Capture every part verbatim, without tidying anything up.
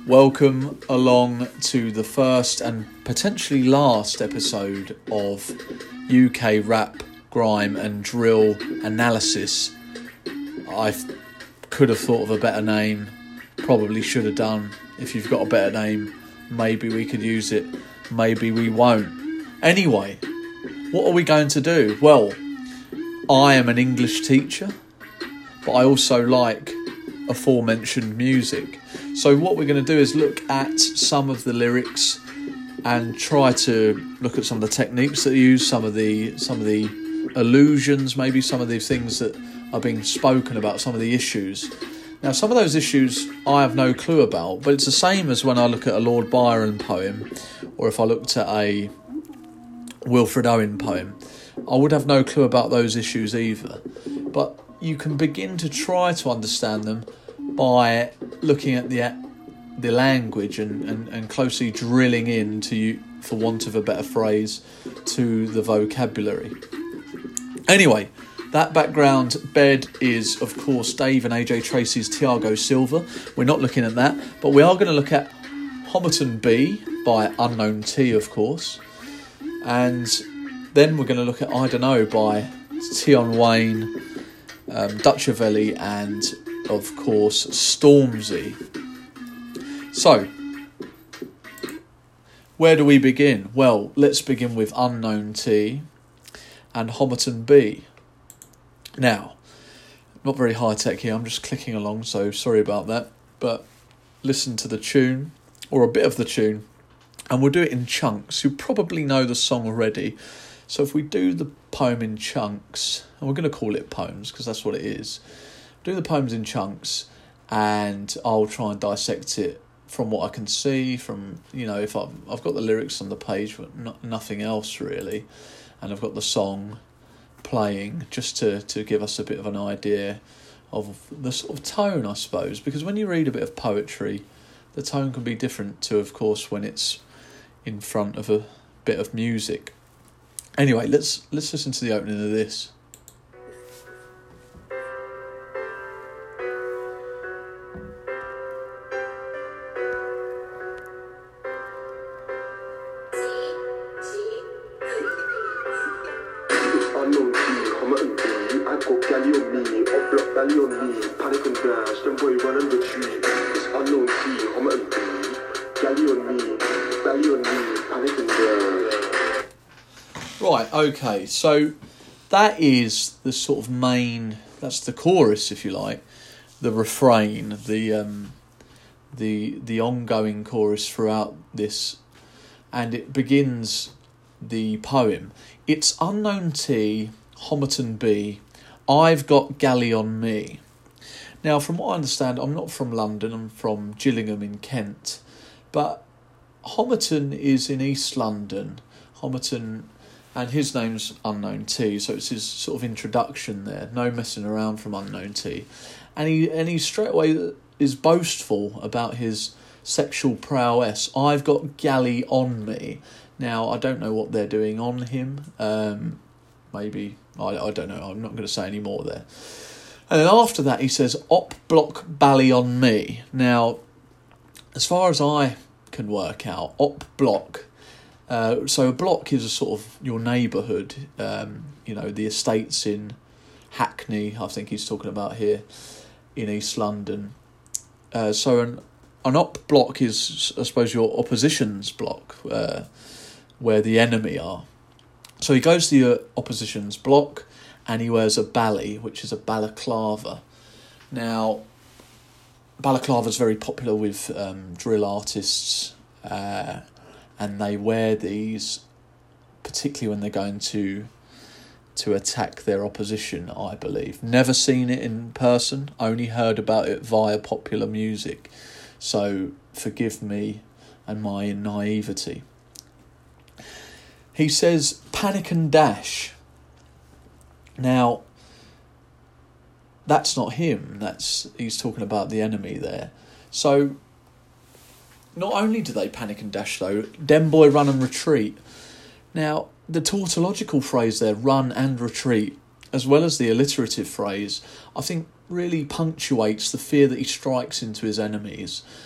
Welcome along to the first and potentially last episode of U K rap, grime and drill analysis. I could have thought of a better name, probably should have done. If you've got a better name, maybe we could use it, maybe we won't. Anyway, what are we going to do? Well, I am an English teacher, but I also like aforementioned music. So what we're going to do is look at some of the lyrics and try to look at some of the techniques that are used, some of the some of the allusions, maybe some of the things that are being spoken about, some of the issues. Now, some of those issues I have no clue about, but it's the same as when I look at a Lord Byron poem, or if I looked at a Wilfred Owen poem. I would have no clue about those issues either. But you can begin to try to understand them by looking at the the language and, and, and closely drilling into, you, for want of a better phrase, to the vocabulary. Anyway, that background bed is, of course, Dave and A J Tracey's Tiago Silva. We're not looking at that, but we are going to look at Homerton B by Unknown T, of course. And then we're going to look at I Don't Know by Tion Wayne, um, Dutchavelli and, of course, Stormzy. So, where do we begin? Well, let's begin with Unknown T and Homerton B. Now, not very high-tech here, I'm just clicking along, so sorry about that. But listen to the tune, or a bit of the tune, and we'll do it in chunks. You probably know the song already. So if we do the poem in chunks, and we're going to call it poems because that's what it is, do the poems in chunks, and I'll try and dissect it from what I can see, from, you know, if I've, I've got the lyrics on the page, but not, nothing else really, and I've got the song playing just to, to give us a bit of an idea of the sort of tone, I suppose, because when you read a bit of poetry, the tone can be different to, of course, when it's in front of a bit of music. Anyway, let's let's listen to the opening of this. Right, okay, so that is the sort of main, that's the chorus, if you like, the refrain, the um, the the ongoing chorus throughout this, and it begins the poem. It's Unknown T, Homerton B, I've got Galley on me. Now, from what I understand, I'm not from London, I'm from Gillingham in Kent, but Homerton is in East London. Homerton, and his name's Unknown T, so it's his sort of introduction there. No messing around from Unknown T. And he and he straight away is boastful about his sexual prowess. I've got galley on me. Now, I don't know what they're doing on him. Um, maybe, I, I don't know, I'm not going to say any more there. And then after that he says, op block bally on me. Now, as far as I can work out, op block... Uh, so a block is a sort of your neighbourhood, um, you know, the estates in Hackney, I think he's talking about here, in East London. Uh, so an an op block is, I suppose, your opposition's block, uh, where the enemy are. So he goes to your opposition's block and he wears a bally, which is a balaclava. Now, balaclava is very popular with um, drill artists, uh and they wear these particularly when they're going to to attack their opposition, I believe. Never seen it in person, only heard about it via popular music. So forgive me and my naivety. He says, panic and dash. Now, that's not him. That's he's talking about the enemy there. So not only do they panic and dash, though, dem boy run and retreat. Now, the tautological phrase there, run and retreat, as well as the alliterative phrase, I think really punctuates the fear that he strikes into his enemies.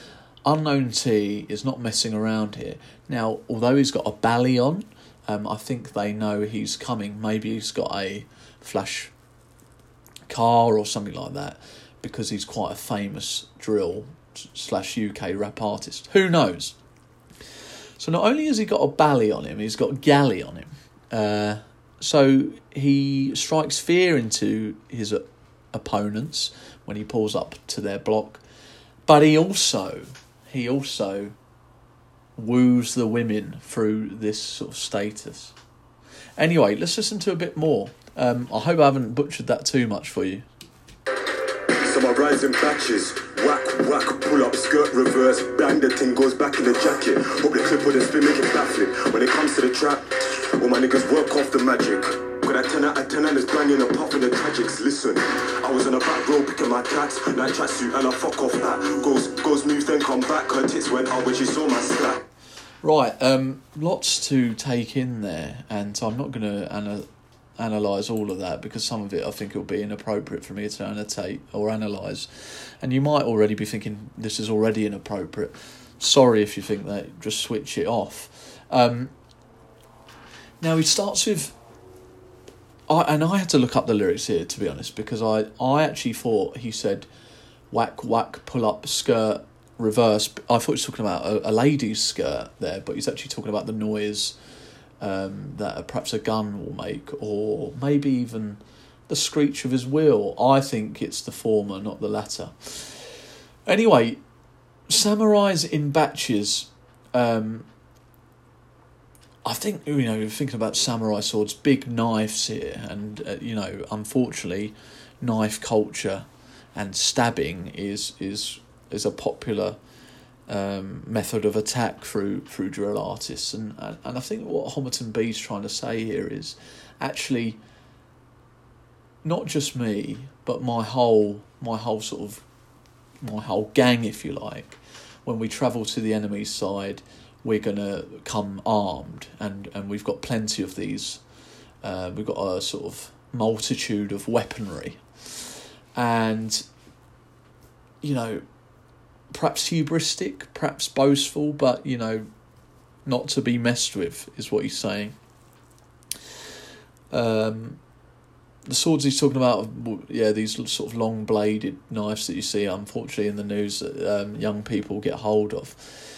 Unknown T is not messing around here. Now, although he's got a bally on, um, I think they know he's coming. Maybe he's got a flash car or something like that, because he's quite a famous drill slash U K rap artist. Who knows? So not only has he got a bally on him, he's got galley on him. Uh, so he strikes fear into his uh, opponents when he pulls up to their block, but he also he also woos the women through this sort of status. Anyway, let's listen to a bit more. Um, I hope I haven't butchered that too much for you. So I rise in batches, whack, whack, pull up, skirt, reverse, bang, the thing goes back in the jacket. Hope the clip with the spin, make it backflip. When it comes to the trap, all my niggas work off the magic. Got that ten out of ten and it's banging a puff in the tragics. Listen, I was on the back row picking my tats, night tracksuit and I fuck off that. Goes, goes move, then come back, her tits went out when she saw my stack. Right, um, lots to take in there, and I'm not going to ana- analyse all of that, because some of it I think it will be inappropriate for me to annotate or analyse, and you might already be thinking this is already inappropriate. Sorry if you think that, just switch it off. Um, now he starts with, I and I had to look up the lyrics here, to be honest, because I, I actually thought he said whack, whack, pull up, skirt, reverse. I thought he was talking about a, a lady's skirt there, but he's actually talking about the noise um, that a, perhaps a gun will make, or maybe even the screech of his wheel. I think it's the former, not the latter. Anyway, samurais in batches. Um, I think, you know, thinking about samurai swords, big knives here, and uh, you know, unfortunately, knife culture and stabbing is is. is a popular um, method of attack through through drill artists, and, and and I think what Homerton B's trying to say here is actually not just me, but my whole my whole sort of my whole gang, if you like. When we travel to the enemy's side, we're gonna come armed, and and we've got plenty of these. Uh, we've got a sort of multitude of weaponry, and you know. Perhaps hubristic, perhaps boastful, but, you know, not to be messed with, is what he's saying. Um, the swords he's talking about, yeah, these sort of long-bladed knives that you see, unfortunately, in the news that um, young people get hold of.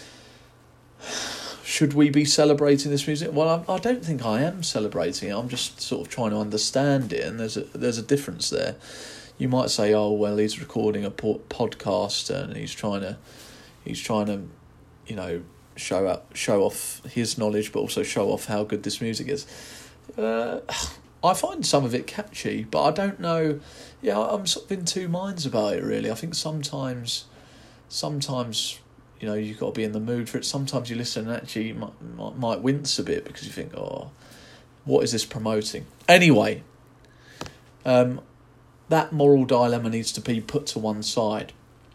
Should we be celebrating this music? Well, I, I don't think I am celebrating it. I'm just sort of trying to understand it, and there's a, there's a difference there. You might say, "Oh, well, he's recording a po- podcast and he's trying to, he's trying to, you know, show up, show off his knowledge, but also show off how good this music is." Uh, I find some of it catchy, but I don't know. Yeah, I'm sort of in two minds about it. Really, I think sometimes, sometimes, you know, you've got to be in the mood for it. Sometimes you listen and actually you might, might, might wince a bit because you think, "Oh, what is this promoting?" Anyway. Um. That moral dilemma needs to be put to one side.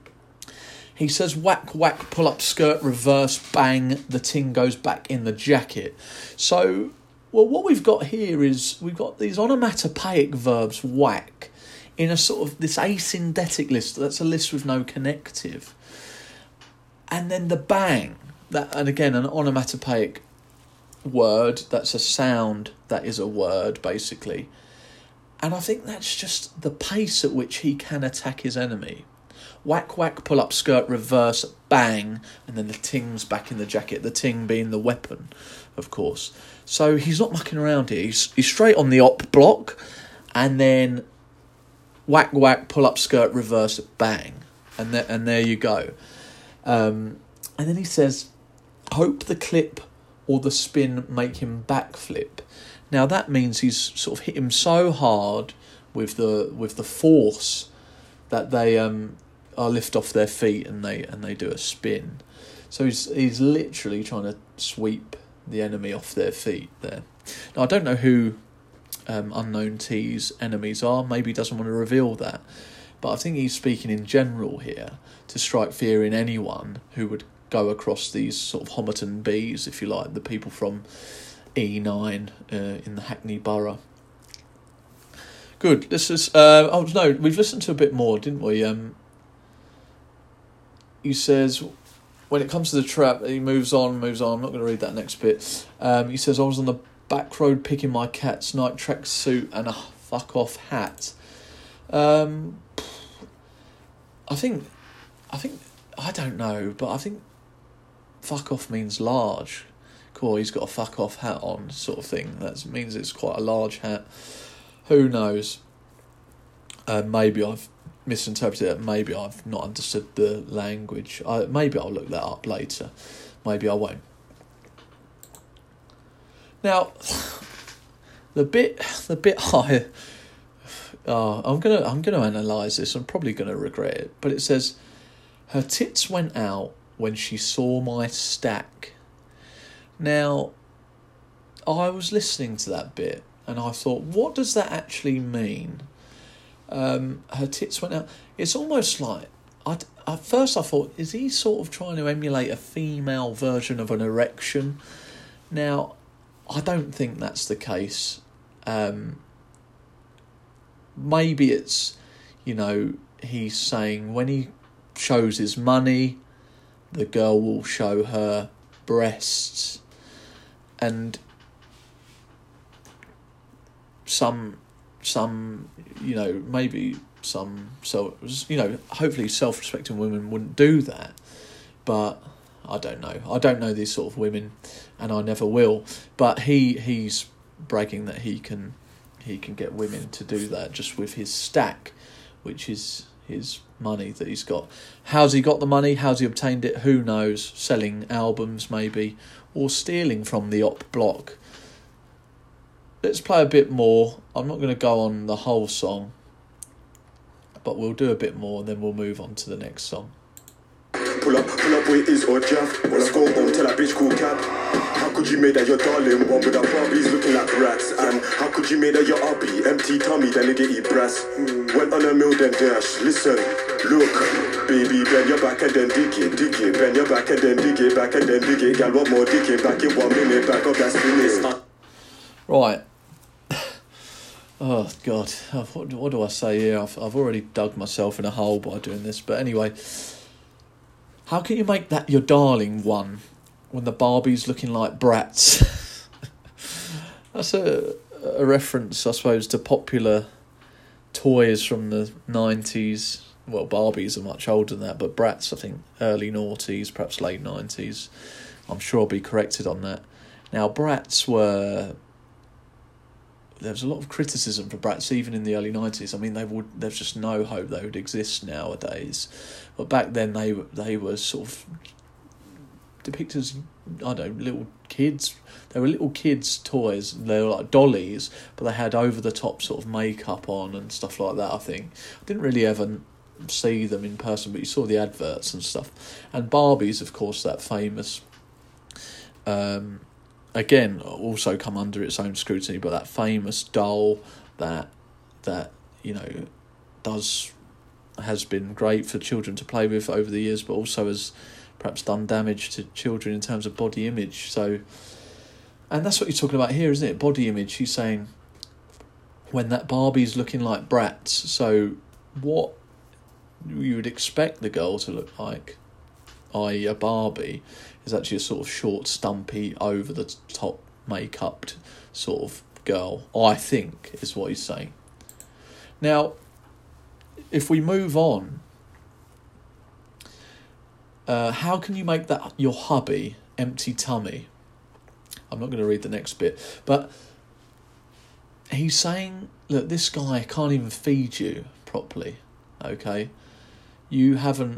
He says, whack, whack, pull up, skirt, reverse, bang, the ting goes back in the jacket. So, well, what we've got here is we've got these onomatopoeic verbs, whack, in a sort of this asyndetic list. That's a list with no connective. And then the bang, that, and again, an onomatopoeic word, that's a sound, that is a word, basically. And I think that's just the pace at which he can attack his enemy. Whack, whack, pull up, skirt, reverse, bang, and then the ting's back in the jacket, the ting being the weapon, of course. So he's not mucking around here. He's, he's straight on the op block, and then whack, whack, pull up, skirt, reverse, bang. And, there, and there you go. Um, and then he says, hope the clip or the spin make him backflip. Now that means he's sort of hit him so hard with the with the force that they um are lift off their feet and they and they do a spin. So he's he's literally trying to sweep the enemy off their feet there. Now I don't know who um, Unknown T's enemies are. Maybe he doesn't want to reveal that, but I think he's speaking in general here to strike fear in anyone who would go across these sort of Homerton B's, if you like, the people from E nine uh, in the Hackney Borough. Good. This is. Uh, oh no, we've listened to a bit more, didn't we? Um, he says, when it comes to the trap, he moves on, moves on. I'm not going to read that next bit. Um, he says, I was on the back road picking my cat's night track suit and a fuck off hat. Um, I think, I think, I don't know, but I think fuck off means large. Cool, he's got a fuck off hat on, sort of thing. That means it's quite a large hat. Who knows? Uh, maybe I've misinterpreted it. Maybe I've not understood the language. I, maybe I'll look that up later. Maybe I won't. Now, the bit, the bit I, oh, I'm gonna, I'm gonna analyse this. I'm probably gonna regret it. But it says, her tits went out when she saw my stack. Now, I was listening to that bit and I thought, what does that actually mean? Um, her tits went out. It's almost like, I'd, at first I thought, is he sort of trying to emulate a female version of an erection? Now, I don't think that's the case. Um, maybe it's, you know, he's saying when he shows his money, the girl will show her breasts, and some some you know maybe some so you know hopefully self-respecting women wouldn't do that, but I don't know I don't know these sort of women, and I never will. But he he's bragging that he can he can get women to do that just with his stack, which is his money that he's got. How's he got the money? How's he obtained it? Who knows? Selling albums maybe, or stealing from the op block. Let's play a bit more. I'm not going to go on the whole song, but we'll do a bit more and then we'll move on to the next song. Pull up, pull up where it is or Jaff. Let's go home, tell that bitch call cab. How could you make that your darling one with our Barbies looking like rats? And how could you make that your hubby empty tummy, then nigga eat brass? Went on a mill then dash. Listen, look, baby, bend your back and then dig it, dig it. Bend your back and then dig it, back and then dig it. Gal, what more digging? Back in one minute, back up that spinning. Right. Oh God, what, what do I say here? I've I've already dug myself in a hole by doing this. But anyway, how can you make that your darling one when the Barbie's looking like brats? That's a a reference, I suppose, to popular toys from the nineties. Well, Barbies are much older than that, but brats, I think, early noughties, perhaps late nineties. I'm sure I'll be corrected on that. Now, brats were... There was a lot of criticism for brats even in the early nineties. I mean, they would. There's just no hope they would exist nowadays. But back then, they they were sort of depicted as, I don't know, little kids. They were little kids' toys. They were like dollies, but they had over the top sort of makeup on and stuff like that. I think I didn't really ever see them in person, but you saw the adverts and stuff. And Barbies, of course, that famous. Um, Again, also come under its own scrutiny, but that famous doll that that you know does has been great for children to play with over the years, but also has perhaps done damage to children in terms of body image. So, and that's what you're talking about here, isn't it? Body image. He's saying when that Barbie's looking like brats. So, what you would expect the girl to look like, that is, a Barbie, is actually a sort of short, stumpy, over the top, make-upped sort of girl, I think, is what he's saying. Now, if we move on, uh, how can you make that your hubby empty tummy? I'm not going to read the next bit, but he's saying, look, this guy can't even feed you properly, okay? You haven't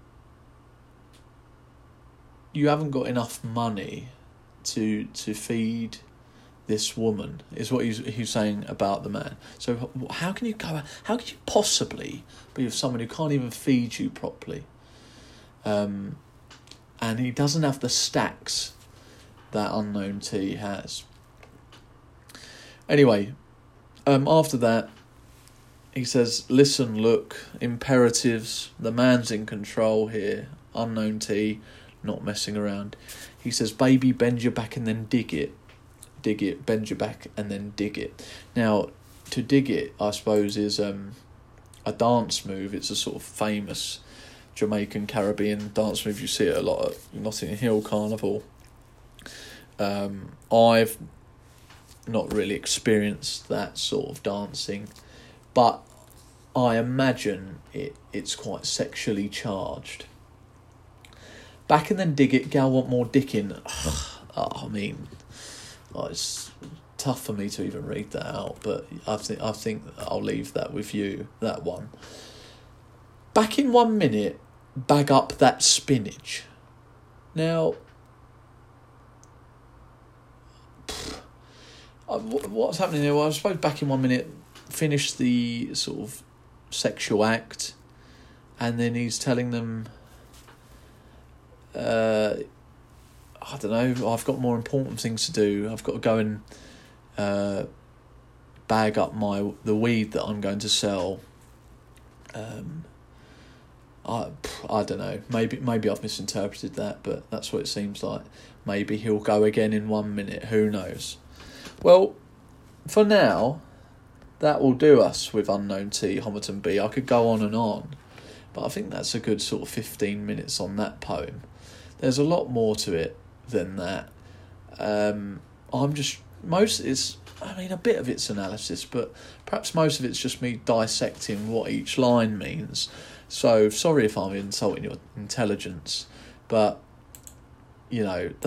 you haven't got enough money to to feed this woman, is what he's he's saying about the man. So how can you go? How can you possibly be with someone who can't even feed you properly? Um, and he doesn't have the stacks that Unknown T has. Anyway, um, after that, he says, "Listen, look, imperatives. The man's in control here. Unknown T." Not messing around. He says, baby, bend your back and then dig it. Dig it, bend your back and then dig it. Now, to dig it, I suppose, is um, a dance move. It's a sort of famous Jamaican Caribbean dance move. You see it a lot at Notting Hill Carnival. Um, I've not really experienced that sort of dancing, but I imagine it it's quite sexually charged. Back and then dig it, gal want more dickin'. Oh, I mean, oh, it's tough for me to even read that out, but I think I think I'll leave that with you, that one. Back in one minute, bag up that spinach. Now, what's happening here? Well, I suppose back in one minute, finish the sort of sexual act, and then he's telling them, uh, I don't know, I've got more important things to do. I've got to go and uh, bag up my the weed that I'm going to sell. Um, I I don't know. Maybe maybe I've misinterpreted that, but that's what it seems like. Maybe he'll go again in one minute. Who knows? Well, for now, that will do us with Unknown T, Homerton B. I could go on and on, but I think that's a good sort of fifteen minutes on that poem. There's a lot more to it than that. Um, I'm just, most is, I mean, a bit of it's analysis, but perhaps most of it's just me dissecting what each line means. So, sorry if I'm insulting your intelligence, but, you know,